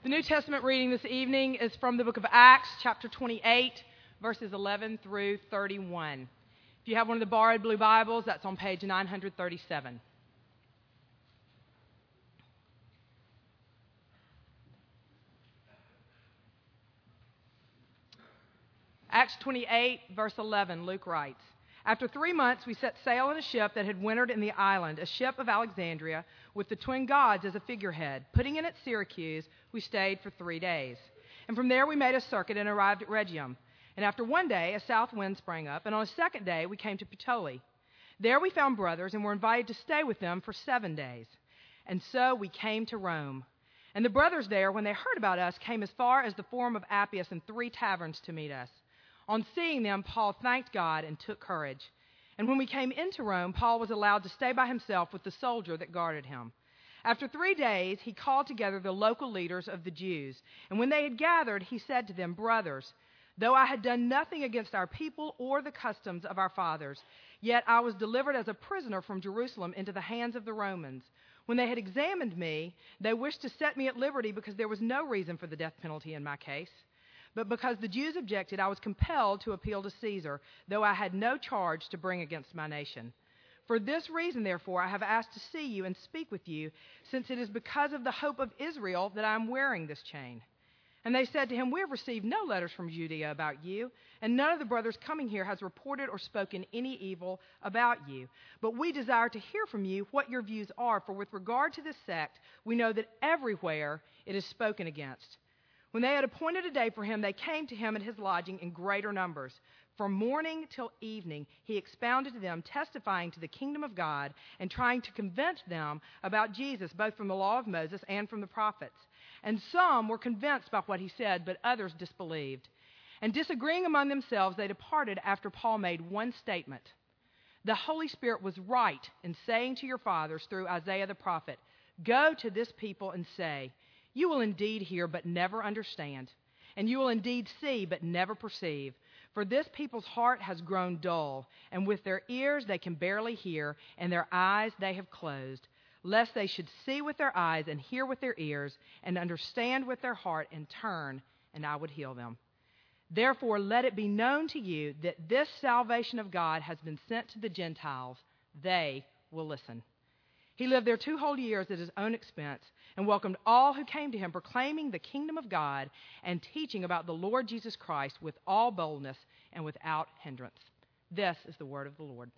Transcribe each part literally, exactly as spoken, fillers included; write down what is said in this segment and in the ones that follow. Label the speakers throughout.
Speaker 1: The New Testament reading this evening is from the book of Acts, chapter twenty-eight, verses eleven through thirty-one. If you have one of the borrowed blue Bibles, that's on page nine thirty-seven. Acts twenty-eight, verse eleven, Luke writes, "After three months we set sail in a ship that had wintered in the island, a ship of Alexandria, with the twin gods as a figurehead. Putting in at Syracuse, we stayed for three days. And from there we made a circuit and arrived at Rhegium. And after one day a south wind sprang up, and on a second day we came to Puteoli. There we found brothers and were invited to stay with them for seven days. And so we came to Rome. And the brothers there, when they heard about us, came as far as the Forum of Appius and three taverns to meet us. On seeing them, Paul thanked God and took courage. And when we came into Rome, Paul was allowed to stay by himself with the soldier that guarded him. After three days, he called together the local leaders of the Jews. And when they had gathered, he said to them, 'Brothers, though I had done nothing against our people or the customs of our fathers, yet I was delivered as a prisoner from Jerusalem into the hands of the Romans. When they had examined me, they wished to set me at liberty because there was no reason for the death penalty in my case. But because the Jews objected, I was compelled to appeal to Caesar, though I had no charge to bring against my nation. For this reason, therefore, I have asked to see you and speak with you, since it is because of the hope of Israel that I am wearing this chain.' And they said to him, 'We have received no letters from Judea about you, and none of the brothers coming here has reported or spoken any evil about you. But we desire to hear from you what your views are, for with regard to this sect, we know that everywhere it is spoken against.' When they had appointed a day for him, they came to him at his lodging in greater numbers. From morning till evening, he expounded to them, testifying to the kingdom of God and trying to convince them about Jesus, both from the law of Moses and from the prophets. And some were convinced by what he said, but others disbelieved. And disagreeing among themselves, they departed after Paul made one statement. 'The Holy Spirit was right in saying to your fathers through Isaiah the prophet, Go to this people and say, You will indeed hear, but never understand. And you will indeed see, but never perceive. For this people's heart has grown dull, and with their ears they can barely hear, and their eyes they have closed, lest they should see with their eyes and hear with their ears, and understand with their heart and turn, and I would heal them. Therefore let it be known to you that this salvation of God has been sent to the Gentiles. They will listen.' He lived there two whole years at his own expense and welcomed all who came to him, proclaiming the kingdom of God and teaching about the Lord Jesus Christ with all boldness and without hindrance." This is the word of the Lord.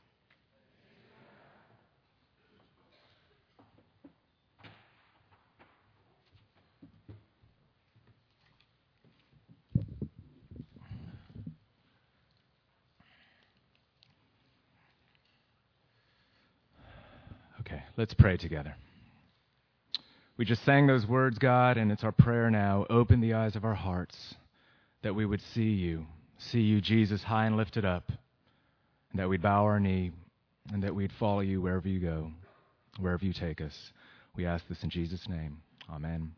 Speaker 2: Okay, let's pray together. We just sang those words, God, and it's our prayer now. Open the eyes of our hearts that we would see you, see you, Jesus, high and lifted up, and that we'd bow our knee and that we'd follow you wherever you go, wherever you take us. We ask this in Jesus' name. Amen.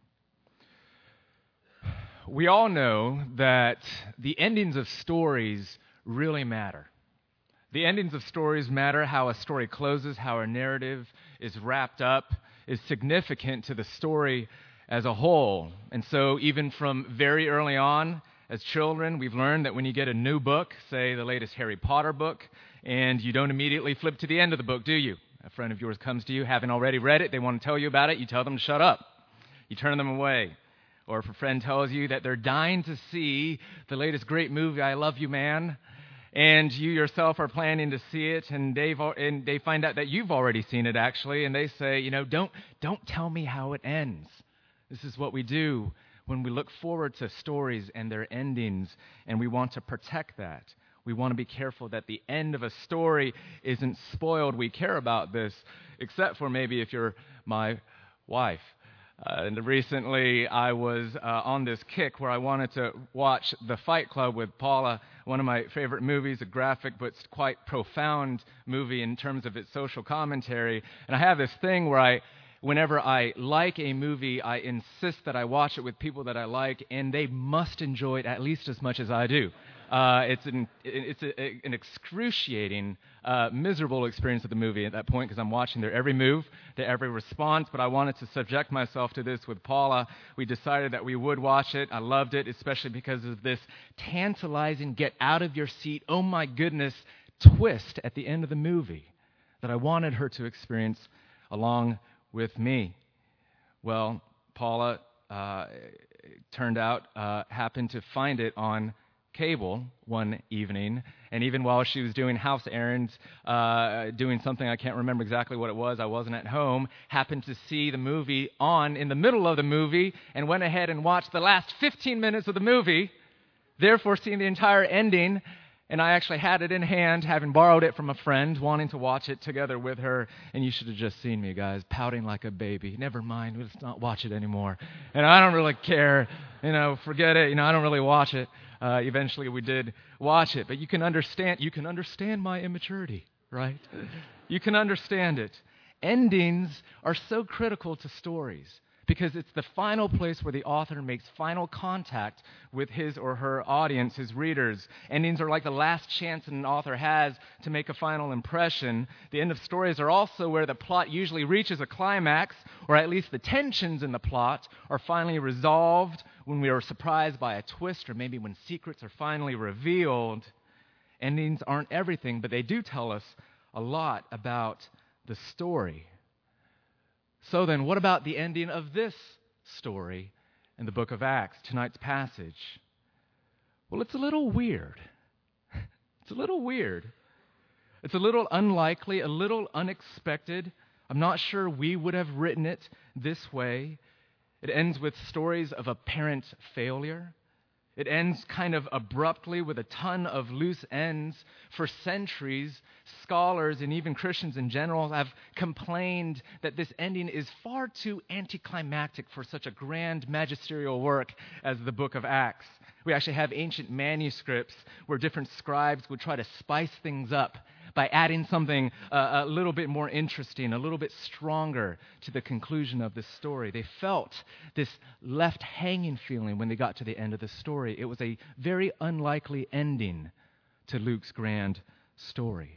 Speaker 2: We all know that the endings of stories really matter. The endings of stories matter. How a story closes, how a narrative is wrapped up, is significant to the story as a whole. And so even from very early on, as children, we've learned that when you get a new book, say the latest Harry Potter book, and you don't immediately flip to the end of the book, do you? A friend of yours comes to you, having already read it, they want to tell you about it, you tell them to shut up. You turn them away. Or if a friend tells you that they're dying to see the latest great movie, I Love You, Man, and you yourself are planning to see it, and they've and they find out that you've already seen it, actually, and they say, you know, don't don't tell me how it ends. This is what we do when we look forward to stories and their endings, and we want to protect that. We want to be careful that the end of a story isn't spoiled. We care about this, except for maybe if you're my wife. Uh, and recently, I was uh, on this kick where I wanted to watch The Fight Club with Paula, one of my favorite movies, a graphic but quite profound movie in terms of its social commentary. And I have this thing where I, whenever I like a movie, I insist that I watch it with people that I like, and they must enjoy it at least as much as I do. Uh, it's an it's a, a, an excruciating, uh, miserable experience of the movie at that point because I'm watching their every move, their every response. But I wanted to subject myself to this with Paula. We decided that we would watch it. I loved it, especially because of this tantalizing, get out of your seat, oh my goodness, twist at the end of the movie that I wanted her to experience along with me. Well, Paula, uh, turned out, uh, happened to find it on cable one evening, and even while she was doing house errands, uh, doing something I can't remember exactly what it was, I wasn't at home, happened to see the movie on in the middle of the movie, and went ahead and watched the last fifteen minutes of the movie, therefore seeing the entire ending. And I actually had it in hand, having borrowed it from a friend, wanting to watch it together with her. And you should have just seen me, guys, pouting like a baby. Never mind, let's not watch it anymore. And I don't really care. You know, forget it. You know, I don't really watch it. Uh, eventually we did watch it. But you can understand, you can understand my immaturity, right? You can understand it. Endings are so critical to stories, because it's the final place where the author makes final contact with his or her audience, his readers. Endings are like the last chance an author has to make a final impression. The end of stories are also where the plot usually reaches a climax, or at least the tensions in the plot are finally resolved, when we are surprised by a twist, or maybe when secrets are finally revealed. Endings aren't everything, but they do tell us a lot about the story. So then, what about the ending of this story in the book of Acts, tonight's passage? Well, it's a little weird. It's a little weird. It's a little unlikely, a little unexpected. I'm not sure we would have written it this way. It ends with stories of apparent failure. It ends kind of abruptly with a ton of loose ends. For centuries, scholars and even Christians in general have complained that this ending is far too anticlimactic for such a grand magisterial work as the book of Acts. We actually have ancient manuscripts where different scribes would try to spice things up by adding something uh, a little bit more interesting, a little bit stronger to the conclusion of this story. They felt this left hanging feeling when they got to the end of the story. It was a very unlikely ending to Luke's grand story.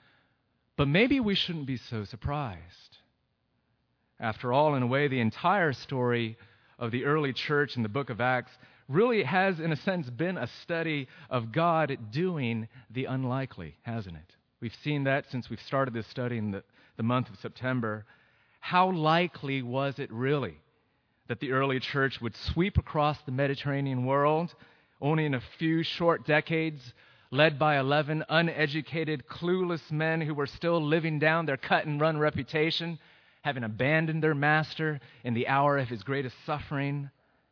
Speaker 2: But maybe we shouldn't be so surprised. After all, in a way, the entire story of the early church in the book of Acts really has, in a sense, been a study of God doing the unlikely, hasn't it? We've seen that since we've started this study in the, the month of September. How likely was it really that the early church would sweep across the Mediterranean world only in a few short decades, led by eleven uneducated, clueless men who were still living down their cut-and-run reputation, having abandoned their master in the hour of his greatest suffering?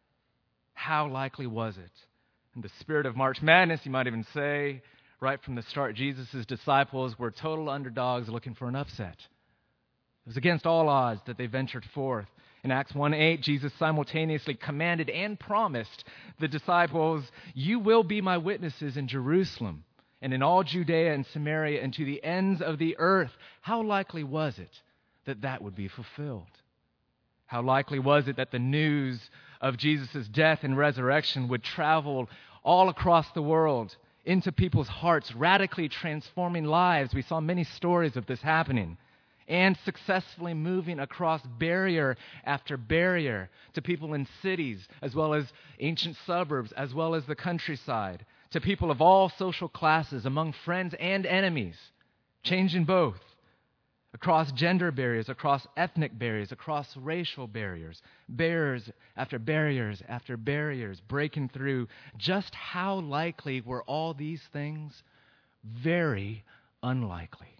Speaker 2: How likely was it? In the spirit of March Madness, you might even say, right from the start, Jesus' disciples were total underdogs looking for an upset. It was against all odds that they ventured forth. In Acts one eight, Jesus simultaneously commanded and promised the disciples, "You will be my witnesses in Jerusalem and in all Judea and Samaria and to the ends of the earth." How likely was it that that would be fulfilled? How likely was it that the news of Jesus' death and resurrection would travel all across the world, into people's hearts, radically transforming lives? We saw many stories of this happening, and successfully moving across barrier after barrier to people in cities, as well as ancient suburbs, as well as the countryside, to people of all social classes, among friends and enemies, changing both, across gender barriers, across ethnic barriers, across racial barriers, barriers after barriers after barriers, breaking through. Just how likely were all these things? Very unlikely.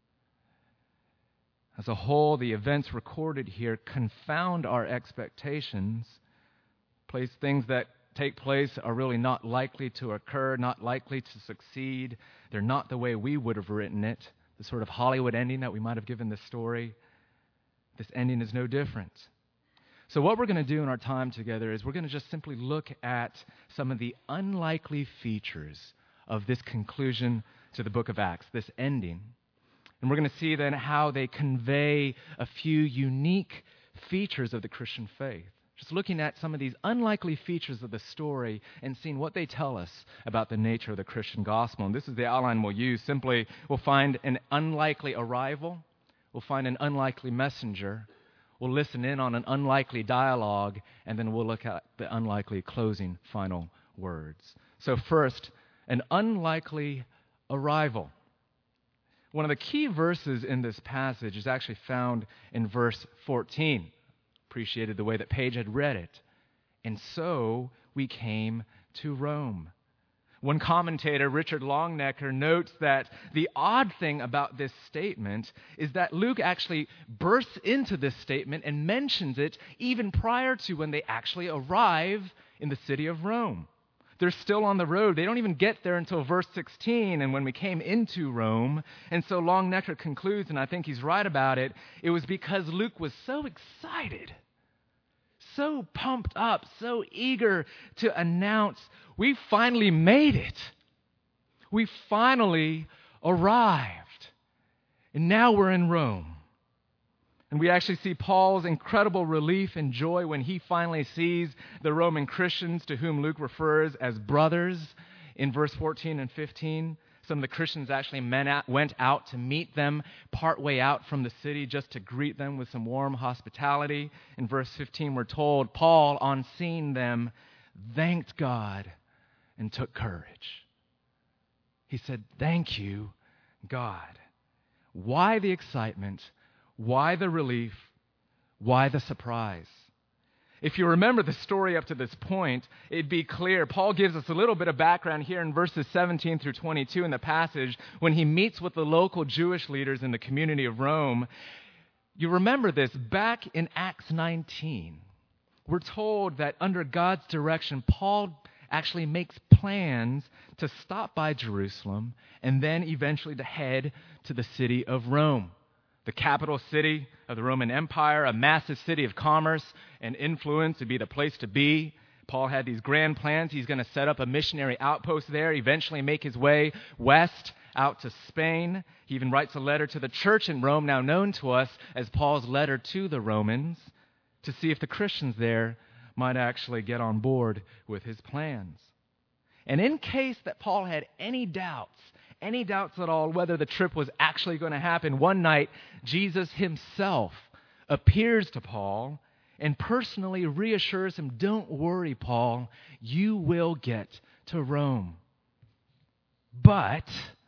Speaker 2: As a whole, the events recorded here confound our expectations, place things that take place are really not likely to occur, not likely to succeed. They're not the way we would have written it. The sort of Hollywood ending that we might have given this story, this ending is no different. So what we're going to do in our time together is we're going to just simply look at some of the unlikely features of this conclusion to the book of Acts, this ending. And we're going to see then how they convey a few unique features of the Christian faith. Just looking at some of these unlikely features of the story and seeing what they tell us about the nature of the Christian gospel. And this is the outline we'll use. Simply, we'll find an unlikely arrival. We'll find an unlikely messenger. We'll listen in on an unlikely dialogue. And then we'll look at the unlikely closing final words. So first, an unlikely arrival. One of the key verses in this passage is actually found in verse fourteen. Appreciated the way that Paige had read it. And so we came to Rome. One commentator, Richard Longnecker, notes that the odd thing about this statement is that Luke actually bursts into this statement and mentions it even prior to when they actually arrive in the city of Rome. They're still on the road. They don't even get there until verse sixteen, and when we came into Rome. And so Longnecker concludes, and I think he's right about it, it was because Luke was so excited, so pumped up, so eager to announce, we finally made it. We finally arrived. And now we're in Rome. And we actually see Paul's incredible relief and joy when he finally sees the Roman Christians, to whom Luke refers as brothers, in verse fourteen and fifteen. Some of the Christians actually went out to meet them partway out from the city just to greet them with some warm hospitality. In verse fifteen, we're told, Paul, on seeing them, thanked God and took courage. He said, thank you, God. Why the excitement? Why the relief? Why the surprise? If you remember the story up to this point, it'd be clear. Paul gives us a little bit of background here in verses seventeen through twenty-two in the passage when he meets with the local Jewish leaders in the community of Rome. You remember this back in Acts nineteen. We're told that under God's direction, Paul actually makes plans to stop by Jerusalem and then eventually to head to the city of Rome, the capital city of the Roman Empire, a massive city of commerce and influence. It'd be the place to be. Paul had these grand plans. He's going to set up a missionary outpost there, eventually make his way west out to Spain. He even writes a letter to the church in Rome, now known to us as Paul's letter to the Romans, to see if the Christians there might actually get on board with his plans. And in case that Paul had any doubts, any doubts at all whether the trip was actually going to happen, one night Jesus himself appears to Paul and personally reassures him, don't worry, Paul, you will get to Rome. But,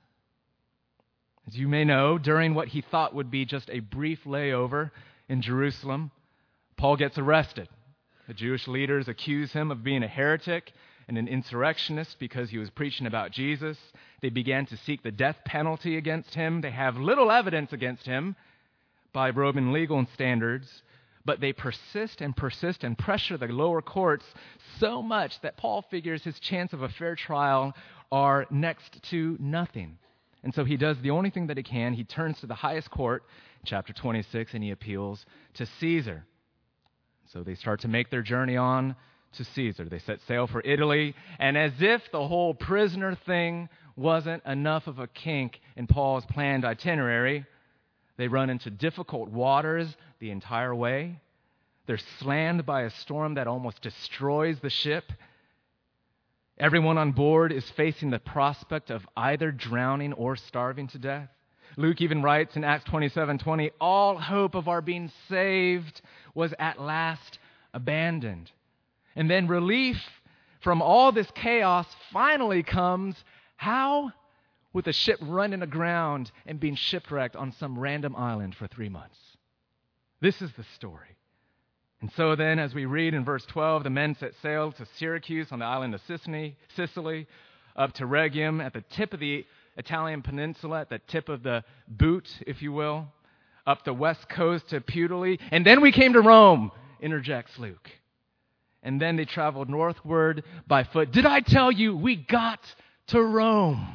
Speaker 2: as you may know, during what he thought would be just a brief layover in Jerusalem, Paul gets arrested. The Jewish leaders accuse him of being a heretic and an insurrectionist because he was preaching about Jesus. They began to seek the death penalty against him. They have little evidence against him by Roman legal standards, but they persist and persist and pressure the lower courts so much that Paul figures his chance of a fair trial are next to nothing. And so he does the only thing that he can. He turns to the highest court, chapter twenty-six, and he appeals to Caesar. So they start to make their journey on to Caesar. They set sail for Italy, and as if the whole prisoner thing wasn't enough of a kink in Paul's planned itinerary, they run into difficult waters the entire way. They're slammed by a storm that almost destroys the ship. Everyone on board is facing the prospect of either drowning or starving to death. Luke even writes in Acts twenty-seven twenty, all hope of our being saved was at last abandoned. And then relief from all this chaos finally comes. How? With a ship running aground and being shipwrecked on some random island for three months. This is the story. And so then, as we read in verse twelve, the men set sail to Syracuse on the island of Sicily, Sicily, up to Rhegium at the tip of the Italian peninsula, at the tip of the boot, if you will, up the west coast to Puteoli. And then we came to Rome, interjects Luke. And then they traveled northward by foot. Did I tell you we got to Rome?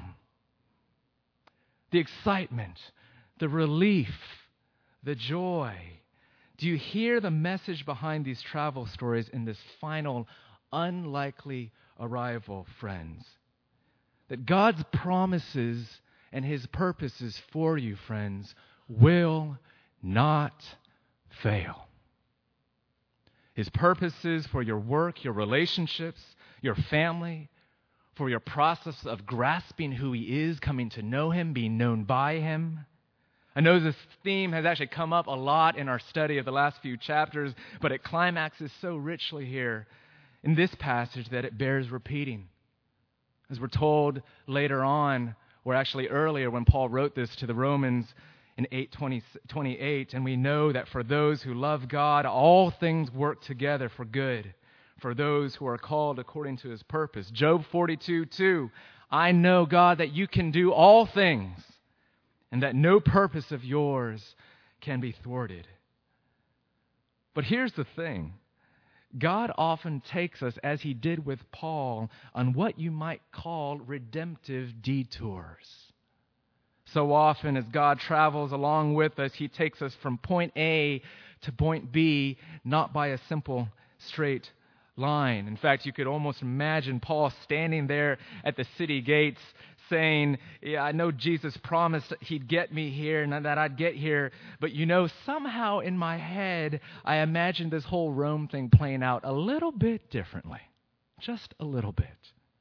Speaker 2: The excitement, the relief, the joy. Do you hear the message behind these travel stories in this final, unlikely arrival, friends? That God's promises and His purposes for you, friends, will not fail. His purposes for your work, your relationships, your family, for your process of grasping who He is, coming to know Him, being known by Him. I know this theme has actually come up a lot in our study of the last few chapters, but it climaxes so richly here in this passage that it bears repeating. As we're told later on, or actually earlier when Paul wrote this to the Romans in eight twenty-eight, and we know that for those who love God, all things work together for good, for those who are called according to His purpose. Job forty-two two, I know, God, that you can do all things, and that no purpose of yours can be thwarted. But here's the thing. God often takes us, as He did with Paul, on what you might call redemptive detours. So often as God travels along with us, He takes us from point A to point B, not by a simple straight line. In fact, you could almost imagine Paul standing there at the city gates saying, yeah, I know Jesus promised He'd get me here and that I'd get here, but you know, somehow in my head, I imagined this whole Rome thing playing out a little bit differently. Just a little bit.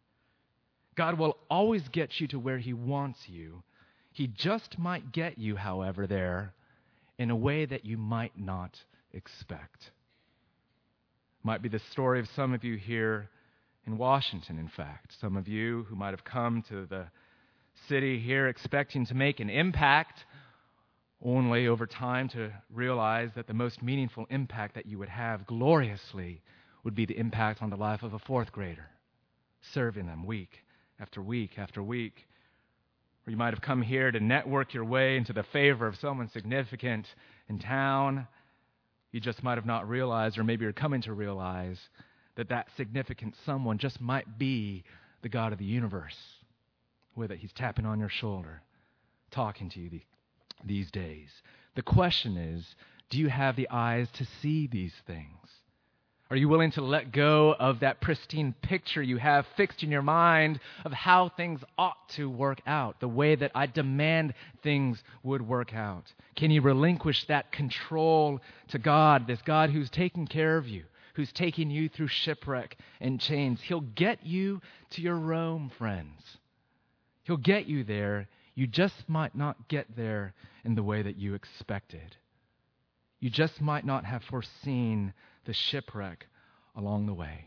Speaker 2: God will always get you to where He wants you. He just might get you, however, there in a way that you might not expect. Might be the story of some of you here in Washington, in fact. Some of you who might have come to the city here expecting to make an impact, only over time to realize that the most meaningful impact that you would have gloriously would be the impact on the life of a fourth grader, serving them week after week after week. Or you might have come here to network your way into the favor of someone significant in town. You just might have not realized, or maybe you're coming to realize, that that significant someone just might be the God of the universe, whether He's tapping on your shoulder, talking to you the, these days. The question is, do you have the eyes to see these things? Are you willing to let go of that pristine picture you have fixed in your mind of how things ought to work out, the way that I demand things would work out? Can you relinquish that control to God, this God who's taking care of you, who's taking you through shipwreck and chains? He'll get you to your Rome, friends. He'll get you there. You just might not get there in the way that you expected. You just might not have foreseen the shipwreck along the way.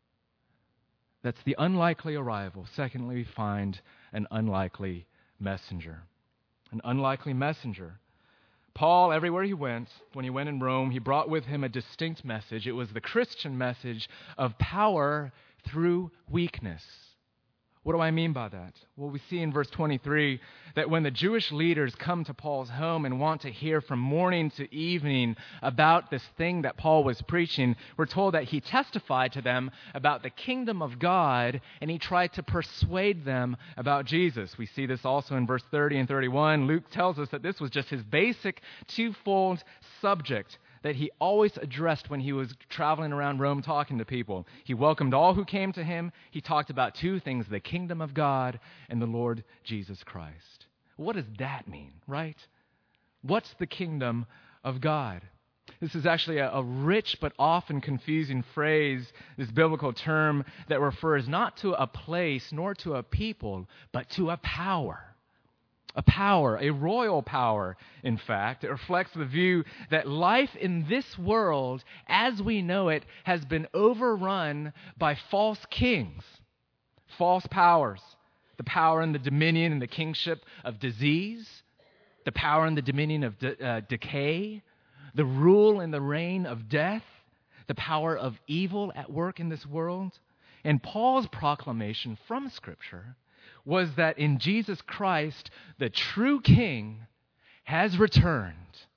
Speaker 2: That's the unlikely arrival. Secondly, we find an unlikely messenger. An unlikely messenger. Paul, everywhere he went, when he went in Rome, he brought with him a distinct message. It was the Christian message of power through weakness. What do I mean by that? Well, we see in verse twenty-three that when the Jewish leaders come to Paul's home and want to hear from morning to evening about this thing that Paul was preaching, we're told that he testified to them about the kingdom of God, and he tried to persuade them about Jesus. We see this also in verse thirty and thirty-one. Luke tells us that this was just his basic twofold subject that he always addressed when he was traveling around Rome talking to people. He welcomed all who came to him. He talked about two things, the kingdom of God and the Lord Jesus Christ. What does that mean, right? What's the kingdom of God? This is actually a, a rich but often confusing phrase, this biblical term that refers not to a place nor to a people, but to a power. A power, a royal power, in fact. It reflects the view that life in this world, as we know it, has been overrun by false kings, false powers. The power and the dominion and the kingship of disease, the power and the dominion of de- uh, decay, the rule and the reign of death, the power of evil at work in this world. And Paul's proclamation from Scripture was that in Jesus Christ, the true King has returned,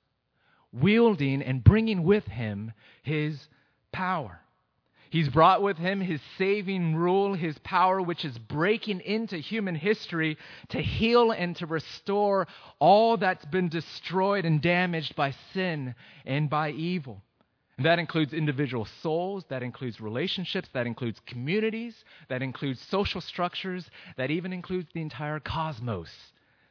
Speaker 2: wielding and bringing with him his power. He's brought with him his saving rule, his power, which is breaking into human history to heal and to restore all that's been destroyed and damaged by sin and by evil. And that includes individual souls, that includes relationships, that includes communities, that includes social structures, that even includes the entire cosmos.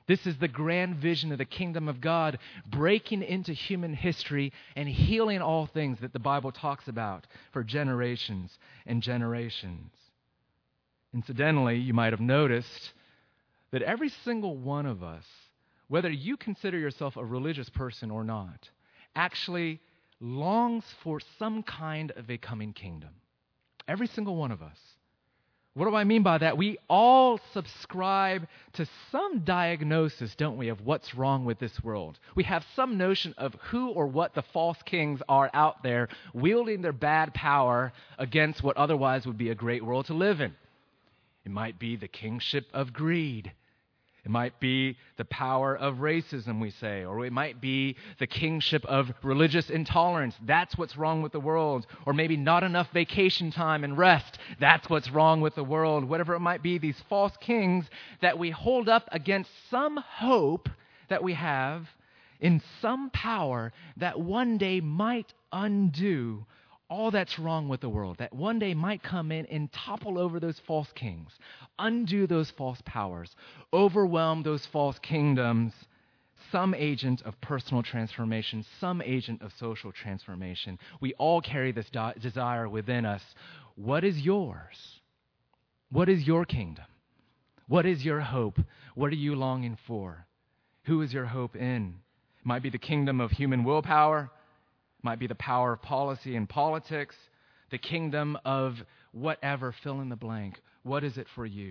Speaker 2: This is the grand vision of the kingdom of God, breaking into human history and healing all things that the Bible talks about for generations and generations. Incidentally, you might have noticed that every single one of us, whether you consider yourself a religious person or not, actually longs for some kind of a coming kingdom. Every single one of us. What do I mean by that? We all subscribe to some diagnosis, don't we, of what's wrong with this world. We have some notion of who or what the false kings are out there wielding their bad power against what otherwise would be a great world to live in. It might be the kingship of greed. It might be the power of racism, we say, or it might be the kingship of religious intolerance. That's what's wrong with the world. Or maybe not enough vacation time and rest. That's what's wrong with the world. Whatever it might be, these false kings that we hold up against some hope that we have in some power that one day might undo all that's wrong with the world, that one day might come in and topple over those false kings, undo those false powers, overwhelm those false kingdoms, some agent of personal transformation, some agent of social transformation. We all carry this de- desire within us. What is yours? What is your kingdom? What is your hope? What are you longing for? Who is your hope in? It might be the kingdom of human willpower. Might be the power of policy and politics, the kingdom of whatever, fill in the blank. What is it for you?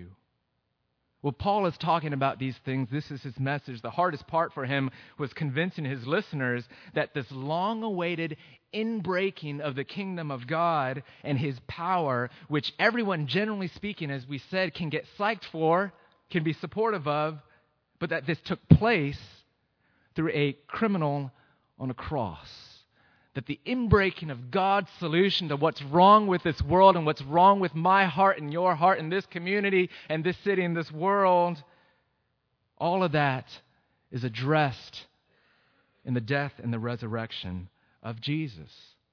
Speaker 2: Well, Paul is talking about these things. This is his message. The hardest part for him was convincing his listeners that this long-awaited inbreaking of the kingdom of God and his power, which everyone, generally speaking, as we said, can get psyched for, can be supportive of, but that this took place through a criminal on a cross. That the inbreaking of God's solution to what's wrong with this world and what's wrong with my heart and your heart and this community and this city and this world, all of that is addressed in the death and the resurrection of Jesus,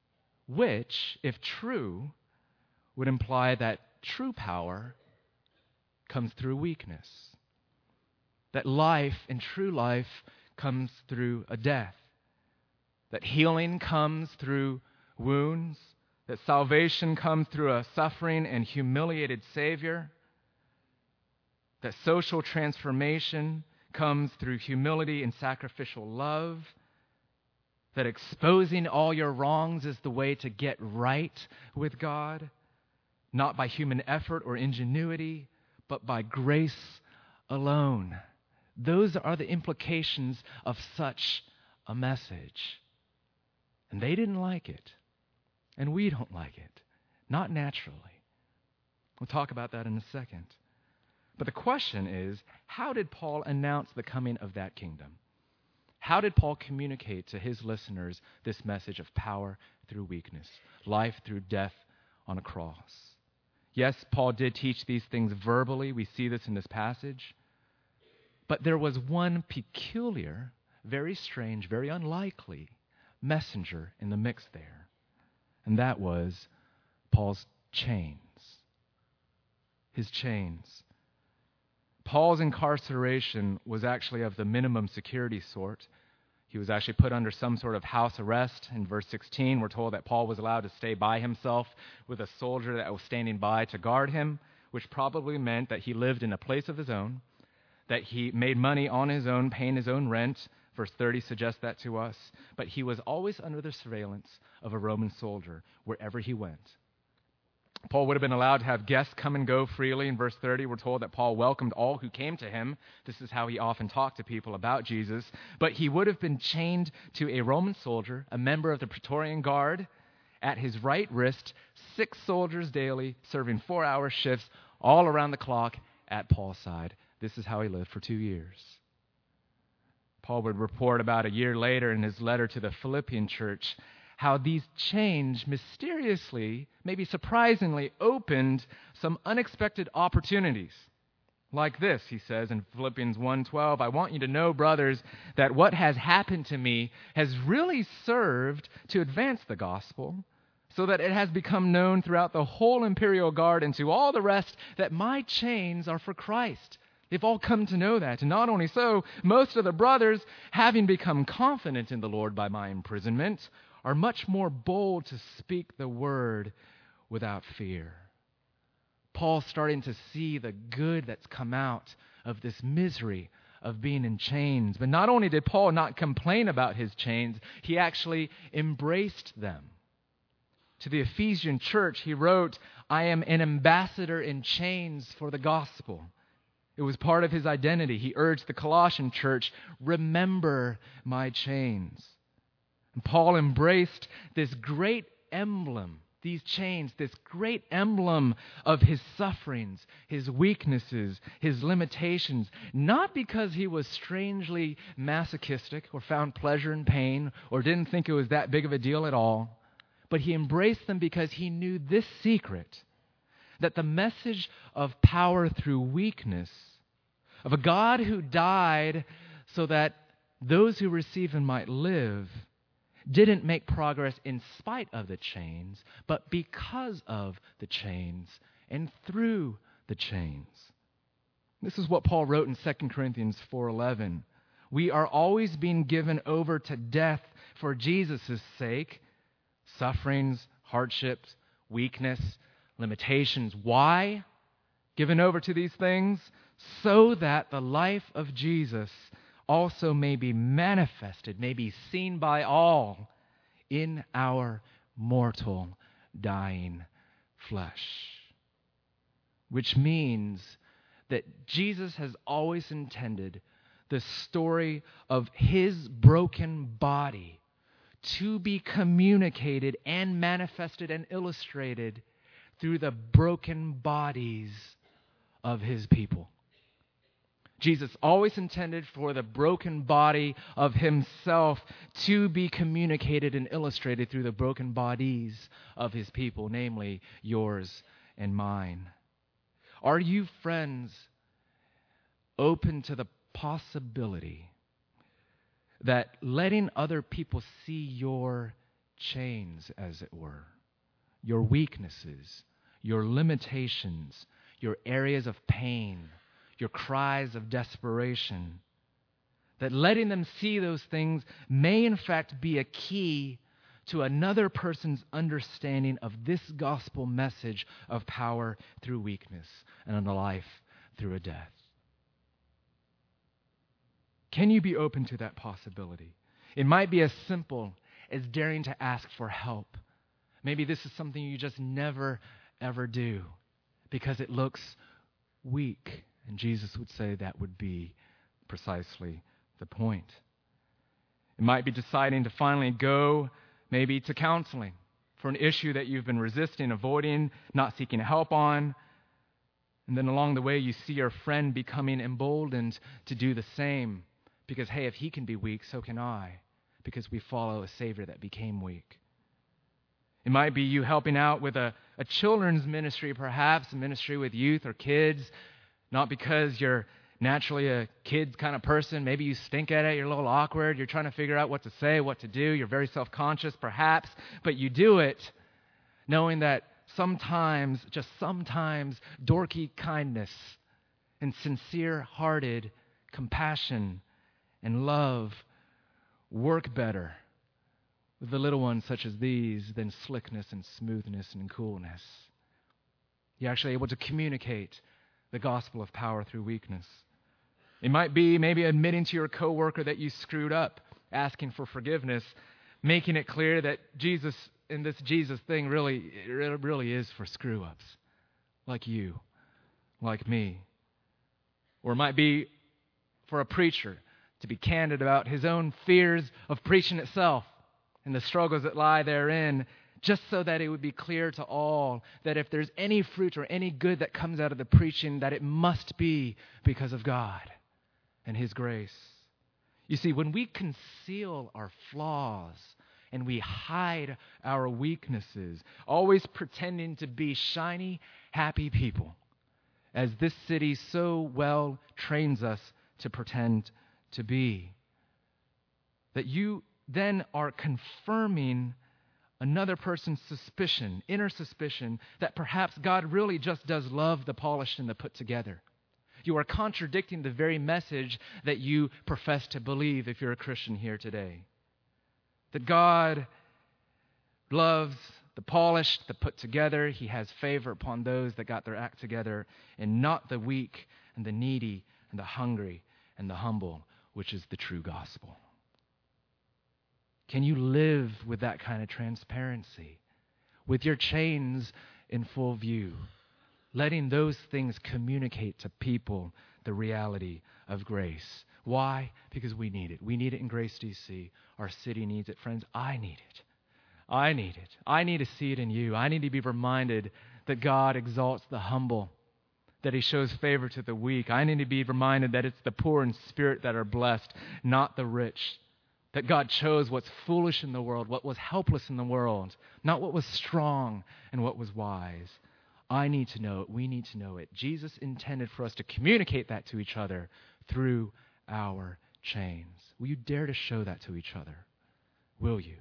Speaker 2: which, if true, would imply that true power comes through weakness, that life and true life comes through a death. That healing comes through wounds, that salvation comes through a suffering and humiliated Savior, that social transformation comes through humility and sacrificial love, that exposing all your wrongs is the way to get right with God, not by human effort or ingenuity, but by grace alone. Those are the implications of such a message. And they didn't like it. And we don't like it. Not naturally. We'll talk about that in a second. But the question is, how did Paul announce the coming of that kingdom? How did Paul communicate to his listeners this message of power through weakness, life through death on a cross? Yes, Paul did teach these things verbally. We see this in this passage. But there was one peculiar, very strange, very unlikely messenger in the mix there. And that was Paul's chains. His chains. Paul's incarceration was actually of the minimum security sort. He was actually put under some sort of house arrest. In verse sixteen, we're told that Paul was allowed to stay by himself with a soldier that was standing by to guard him, which probably meant that he lived in a place of his own, that he made money on his own, paying his own rent. Verse thirty suggests that to us. But he was always under the surveillance of a Roman soldier wherever he went. Paul would have been allowed to have guests come and go freely. In verse thirty, we're told that Paul welcomed all who came to him. This is how he often talked to people about Jesus. But he would have been chained to a Roman soldier, a member of the Praetorian Guard, at his right wrist, six soldiers daily, serving four-hour shifts all around the clock at Paul's side. This is how he lived for two years. Paul would report about a year later in his letter to the Philippian church how these chains mysteriously, maybe surprisingly, opened some unexpected opportunities. Like this, he says in Philippians one twelve, I want you to know, brothers, that what has happened to me has really served to advance the gospel, so that it has become known throughout the whole imperial guard and to all the rest that my chains are for Christ. They've all come to know that. And not only so, most of the brothers, having become confident in the Lord by my imprisonment, are much more bold to speak the word without fear. Paul's starting to see the good that's come out of this misery of being in chains. But not only did Paul not complain about his chains, he actually embraced them. To the Ephesian church, he wrote, I am an ambassador in chains for the gospel. It was part of his identity. He urged the Colossian church, remember my chains. And Paul embraced this great emblem, these chains, this great emblem of his sufferings, his weaknesses, his limitations, not because he was strangely masochistic or found pleasure in pain or didn't think it was that big of a deal at all, but he embraced them because he knew this secret, that the message of power through weakness, of a God who died so that those who receive him might live, didn't make progress in spite of the chains, but because of the chains and through the chains. This is what Paul wrote in Second Corinthians four eleven. We are always being given over to death for Jesus' sake, sufferings, hardships, weakness, limitations. Why? Given over to these things? So that the life of Jesus also may be manifested, may be seen by all in our mortal, dying flesh. Which means that Jesus has always intended the story of his broken body to be communicated and manifested and illustrated through the broken bodies of his people. Jesus always intended for the broken body of himself to be communicated and illustrated through the broken bodies of his people, namely yours and mine. Are you, friends, open to the possibility that letting other people see your chains, as it were, your weaknesses, your limitations, your areas of pain, your cries of desperation, that letting them see those things may in fact be a key to another person's understanding of this gospel message of power through weakness and a life through a death? Can you be open to that possibility? It might be as simple as daring to ask for help. Maybe this is something you just never, ever do because it looks weak. And Jesus would say that would be precisely the point. It might be deciding to finally go maybe to counseling for an issue that you've been resisting, avoiding, not seeking help on. And then along the way, you see your friend becoming emboldened to do the same. Because, hey, if he can be weak, so can I. Because we follow a Savior that became weak. It might be you helping out with a, a children's ministry, perhaps, a ministry with youth or kids. Not because you're naturally a kid kind of person. Maybe you stink at it. You're a little awkward. You're trying to figure out what to say, what to do. You're very self-conscious, perhaps. But you do it knowing that sometimes, just sometimes, dorky kindness and sincere-hearted compassion and love work better with the little ones such as these than slickness and smoothness and coolness. You're actually able to communicate the gospel of power through weakness. It might be maybe admitting to your coworker that you screwed up, asking for forgiveness, making it clear that Jesus, in this Jesus thing, really, it really is for screw-ups, like you, like me. Or it might be for a preacher to be candid about his own fears of preaching itself and the struggles that lie therein, just so that it would be clear to all that if there's any fruit or any good that comes out of the preaching, that it must be because of God and his grace. You see, when we conceal our flaws and we hide our weaknesses, always pretending to be shiny, happy people, as this city so well trains us to pretend to be, that you then are confirming another person's suspicion, inner suspicion, that perhaps God really just does love the polished and the put together. you are contradicting the very message that you profess to believe if you're a Christian here today. That God loves the polished, the put together. He has favor upon those that got their act together, and not the weak and the needy and the hungry and the humble, which is the true gospel. Can you live with that kind of transparency, with your chains in full view, letting those things communicate to people the reality of grace? Why? Because we need it. We need it in Grace D C. Our city needs it, friends. I need it. I need it. I need to see it in you. I need to be reminded that God exalts the humble, that He shows favor to the weak. I need to be reminded that it's the poor in spirit that are blessed, not the rich. That God chose what's foolish in the world, what was helpless in the world, not what was strong and what was wise. I need to know it. We need to know it. Jesus intended for us to communicate that to each other through our chains. Will you dare to show that to each other? Will you?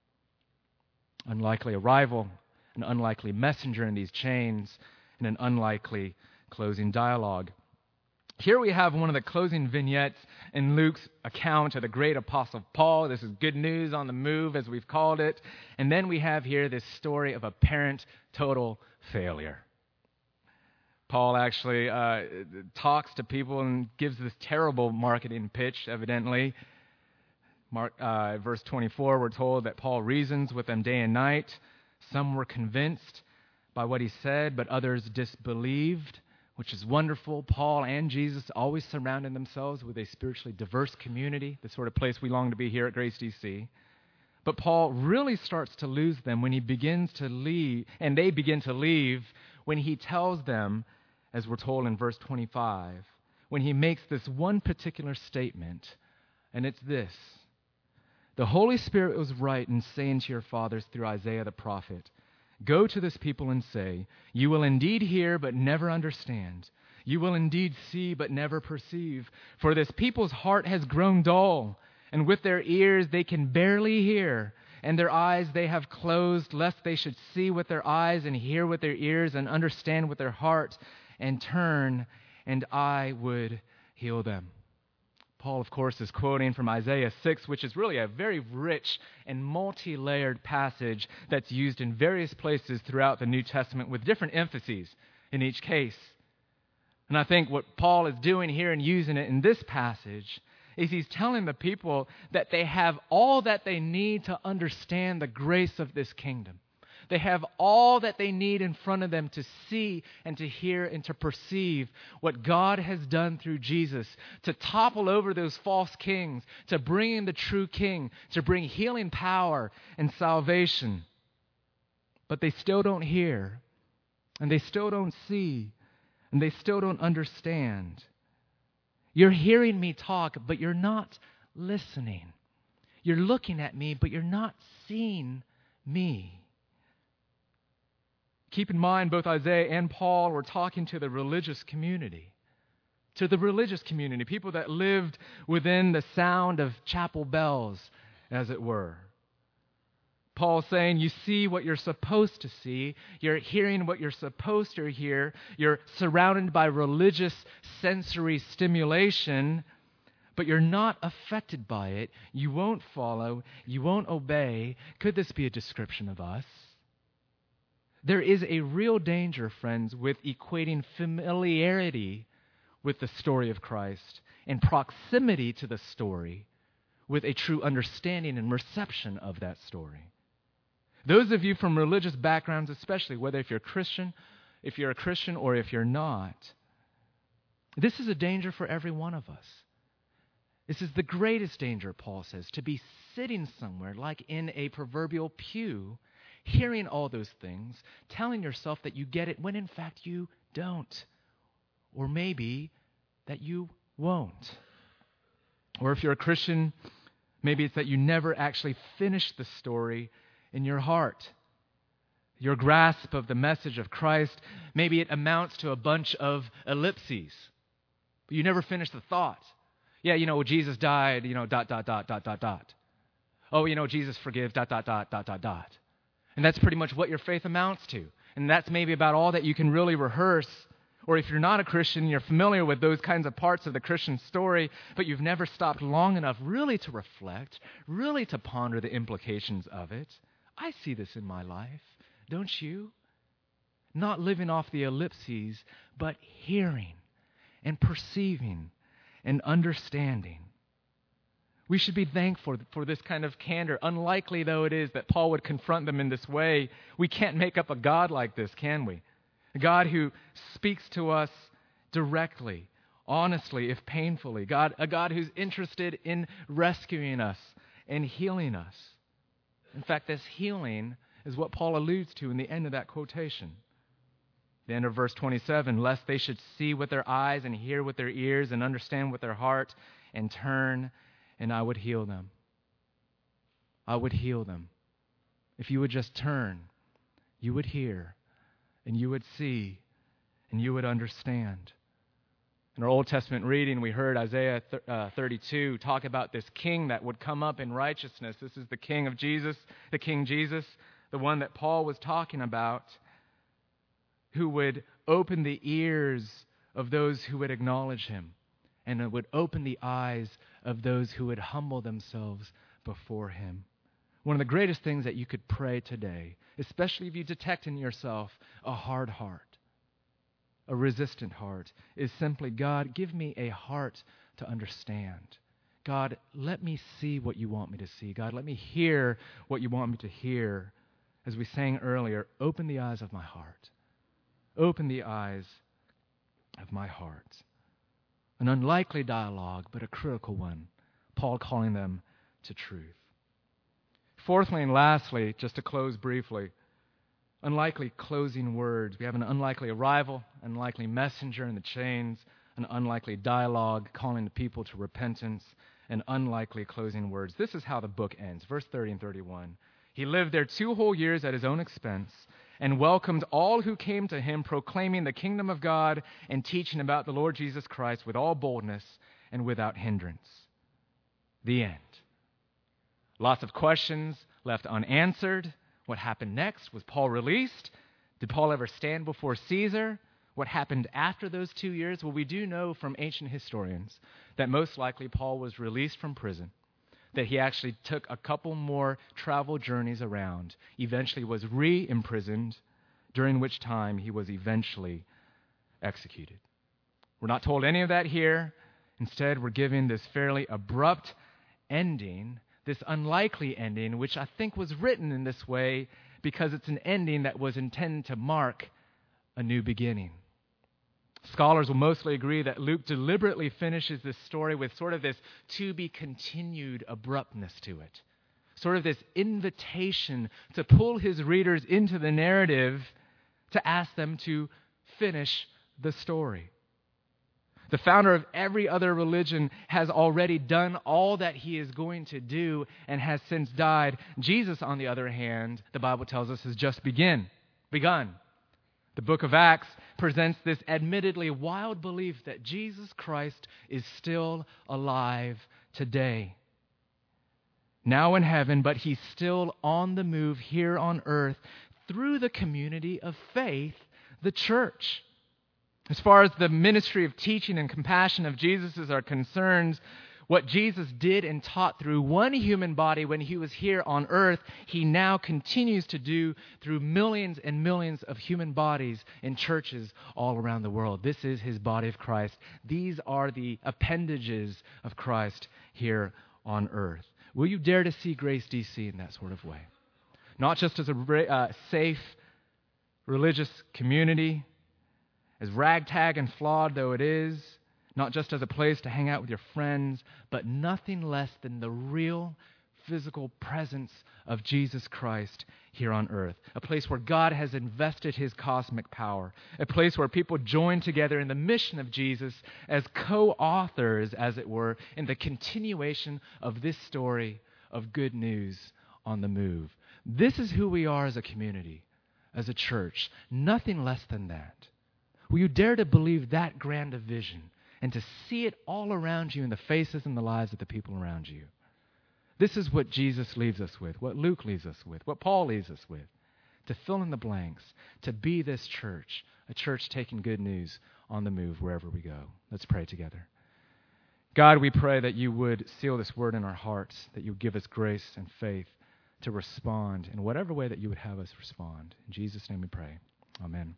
Speaker 2: Unlikely arrival, an unlikely messenger in these chains, and an unlikely closing dialogue. Here we have one of the closing vignettes in Luke's account of the great apostle Paul. This is good news on the move, as we've called it. And then we have here this story of apparent total failure. Paul actually uh, talks to people and gives this terrible marketing pitch, evidently. Mark, uh, verse twenty-four, we're told that Paul reasons with them day and night. Some were convinced by what he said, but others disbelieved, which is wonderful. Paul and Jesus always surrounding themselves with a spiritually diverse community, the sort of place we long to be here at Grace D C. But Paul really starts to lose them when he begins to leave, and they begin to leave when he tells them, as we're told in verse twenty-five, when he makes this one particular statement, and it's this: the Holy Spirit was right in saying to your fathers through Isaiah the prophet, go to this people and say, you will indeed hear but never understand. You will indeed see but never perceive. For this people's heart has grown dull, and with their ears they can barely hear, and their eyes they have closed, lest they should see with their eyes and hear with their ears and understand with their heart and turn, and I would heal them. Paul, of course, is quoting from Isaiah six, which is really a very rich and multi-layered passage that's used in various places throughout the New Testament with different emphases in each case. And I think what Paul is doing here and using it in this passage is he's telling the people that they have all that they need to understand the grace of this kingdom. They have all that they need in front of them to see and to hear and to perceive what God has done through Jesus, to topple over those false kings, to bring in the true king, to bring healing power and salvation. But they still don't hear, and they still don't see, and they still don't understand. You're hearing me talk, but you're not listening. You're looking at me, but you're not seeing me. Keep in mind, both Isaiah and Paul were talking to the religious community, to the religious community, people that lived within the sound of chapel bells, as it were. Paul's saying, you see what you're supposed to see, you're hearing what you're supposed to hear, you're surrounded by religious sensory stimulation, but you're not affected by it. You won't follow, you won't obey. Could this be a description of us? There is a real danger, friends, with equating familiarity with the story of Christ and proximity to the story with a true understanding and reception of that story. Those of you from religious backgrounds, especially, whether if you're Christian, if you're a Christian or if you're not, this is a danger for every one of us. This is the greatest danger, Paul says, to be sitting somewhere like in a proverbial pew, hearing all those things, telling yourself that you get it when in fact you don't. Or maybe that you won't. Or if you're a Christian, maybe it's that you never actually finish the story in your heart. Your grasp of the message of Christ, maybe it amounts to a bunch of ellipses. But you never finish the thought. Yeah, you know, Jesus died, you know, dot, dot, dot, dot, dot, dot. Oh, you know, Jesus forgives, dot, dot, dot, dot, dot, dot. And that's pretty much what your faith amounts to. And that's maybe about all that you can really rehearse Or if you're not a Christian, you're familiar with those kinds of parts of the Christian story, but you've never stopped long enough really to reflect, really to ponder the implications of it. I see this in my life, don't you? Not living off the ellipses, but hearing and perceiving and understanding. We should be thankful for this kind of candor. Unlikely though it is that Paul would confront them in this way, we can't make up a God like this, can we? A God who speaks to us directly, honestly, if painfully. God, a God who's interested in rescuing us and healing us. In fact, this healing is what Paul alludes to in the end of that quotation. The end of verse twenty-seven, lest they should see with their eyes and hear with their ears and understand with their heart and turn, and I would heal them. I would heal them. If you would just turn, you would hear, and you would see, and you would understand. In our Old Testament reading, we heard Isaiah thirty-two talk about this king that would come up in righteousness. This is the king of Jesus, the King Jesus, the one that Paul was talking about, who would open the ears of those who would acknowledge him, and it would open the eyes of those who would humble themselves before him. One of the greatest things that you could pray today, especially if you detect in yourself a hard heart, a resistant heart, is simply, God, give me a heart to understand. God, let me see what you want me to see. God, let me hear what you want me to hear. As we sang earlier, open the eyes of my heart. Open the eyes of my heart. An unlikely dialogue, but a critical one. Paul calling them to truth. Fourthly and lastly, just to close briefly, unlikely closing words. We have an unlikely arrival, unlikely messenger in the chains, an unlikely dialogue calling the people to repentance, and unlikely closing words. This is how the book ends. Verse thirty and thirty-one. He lived there two whole years at his own expense and welcomed all who came to him, proclaiming the kingdom of God and teaching about the Lord Jesus Christ with all boldness and without hindrance. The end. Lots of questions left unanswered. What happened next? Was Paul released? Did Paul ever stand before Caesar? What happened after those two years? Well, we do know from ancient historians that most likely Paul was released from prison, that he actually took a couple more travel journeys around, eventually was re-imprisoned, during which time he was eventually executed. We're not told any of that here. Instead, we're given this fairly abrupt ending, this unlikely ending, which I think was written in this way because it's an ending that was intended to mark a new beginning. Scholars will mostly agree that Luke deliberately finishes this story with sort of this to-be-continued abruptness to it. Sort of this invitation to pull his readers into the narrative to ask them to finish the story. The founder of every other religion has already done all that he is going to do and has since died. Jesus, on the other hand, the Bible tells us, has just begin, begun. The book of Acts presents this admittedly wild belief that Jesus Christ is still alive today. Now in heaven, but he's still on the move here on earth through the community of faith, the church. As far as the ministry of teaching and compassion of Jesus are concerned, what Jesus did and taught through one human body when he was here on earth, he now continues to do through millions and millions of human bodies in churches all around the world. This is his body of Christ. These are the appendages of Christ here on earth. Will you dare to see Grace D C in that sort of way? Not just as a uh, safe religious community, as ragtag and flawed though it is, not just as a place to hang out with your friends, but nothing less than the real physical presence of Jesus Christ here on earth. A place where God has invested his cosmic power. A place where people join together in the mission of Jesus as co-authors, as it were, in the continuation of this story of good news on the move. This is who we are as a community, as a church. Nothing less than that. Will you dare to believe that grand a vision and to see it all around you in the faces and the lives of the people around you? This is what Jesus leaves us with, what Luke leaves us with, what Paul leaves us with. to fill in the blanks, to be this church, a church taking good news on the move wherever we go. Let's pray together. God, we pray that you would seal this word in our hearts, that you would give us grace and faith to respond in whatever way that you would have us respond. In Jesus' name we pray. Amen.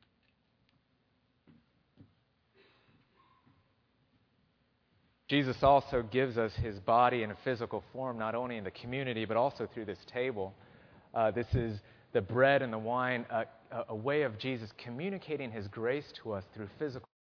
Speaker 2: Jesus also gives us his body in a physical form, not only in the community, but also through this table. Uh, this is the bread and the wine, uh, a way of Jesus communicating his grace to us through physical